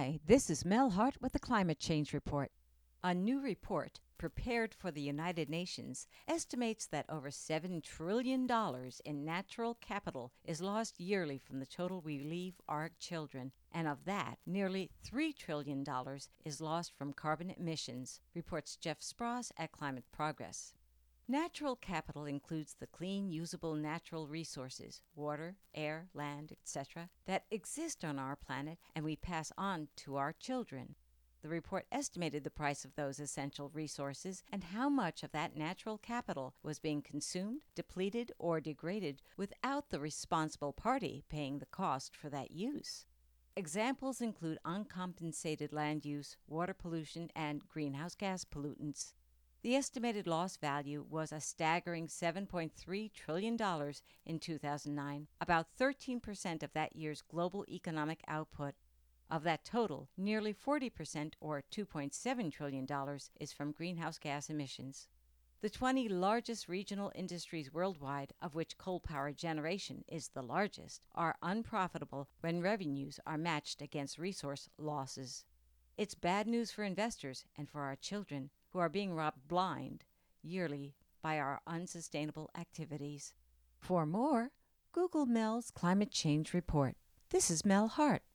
Hi, this is Mel Hart with the Climate Change Report. A new report prepared for the United Nations estimates that over $7 trillion in natural capital is lost yearly from the total we leave our children, and of that, nearly $3 trillion is lost from carbon emissions, reports Jeff Spross at Climate Progress. Natural capital includes the clean, usable natural resources, water, air, land, etc., that exist on our planet and we pass on to our children. The report estimated the price of those essential resources and how much of that natural capital was being consumed, depleted, or degraded without the responsible party paying the cost for that use. Examples include uncompensated land use, water pollution, and greenhouse gas pollutants. The estimated loss value was a staggering $7.3 trillion in 2009, about 13% of that year's global economic output. Of that total, nearly 40%, or $2.7 trillion, is from greenhouse gas emissions. The 20 largest regional industries worldwide, of which coal power generation is the largest, are unprofitable when revenues are matched against resource losses. It's bad news for investors and for our children, who are being robbed blind yearly by our unsustainable activities. For more, Google Mel's Climate Change Report. This is Mel Hart.